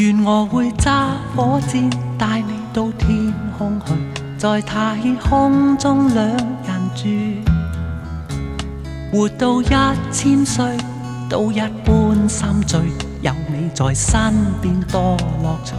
願我會揸火箭帶你到天空去，在太空中兩人住，活到1000歲都一般心醉，有你在身邊多樂趣。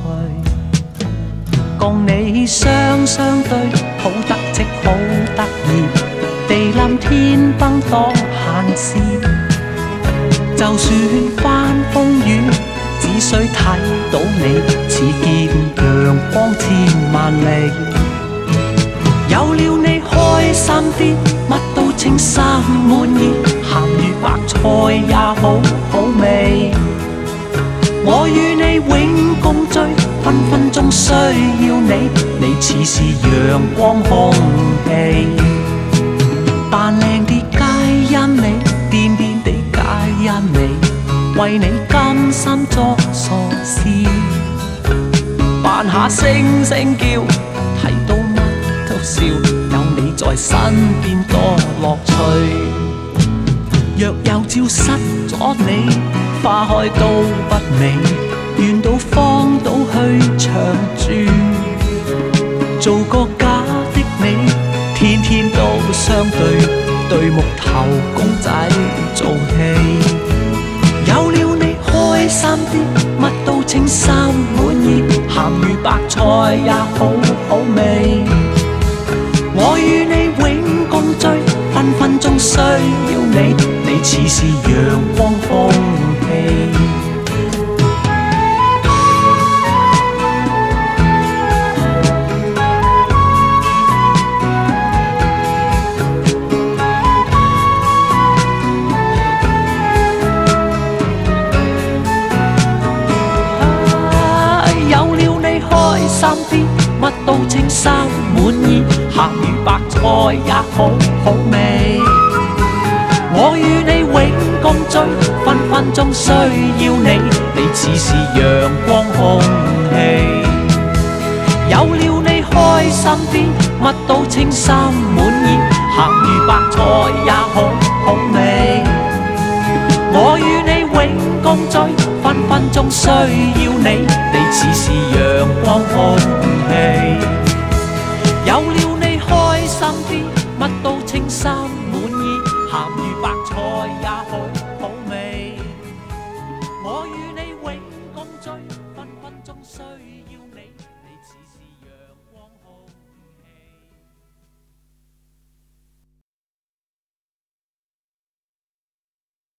共你雙雙對，好得戚好得意，地冧天崩當閒事。就算翻風雨，只需睇到你，似見陽光千萬里。有了你開心啲，乜都稱心滿意，鹹魚白菜也好好味。我與你永共聚，分分鐘需要你，你似是陽光空氣。扮靚啲皆因你，癲癲地皆因你，為你甘心作傻事。扮下聲聲叫，睇到乜都笑，有你在身邊多樂趣。若有朝失咗你，花開都不美，願到荒島去長住，做個假的你，天天都相對，對木頭公仔做戲。有了你開心啲，乜都稱心滿意，鹹魚白菜也好好味。我與你永共聚，分分鐘需要你，你似是陽光空氣。有了你開心啲，乜都稱心滿意，鹹魚白菜也好好味。我與你永共聚，分分鐘需要你，你似是陽光空氣。有了你開心啲，乜都稱心滿意，鹹魚白菜也好好味。我與你永共聚，分分鐘需要你，你似是陽光空氣。有了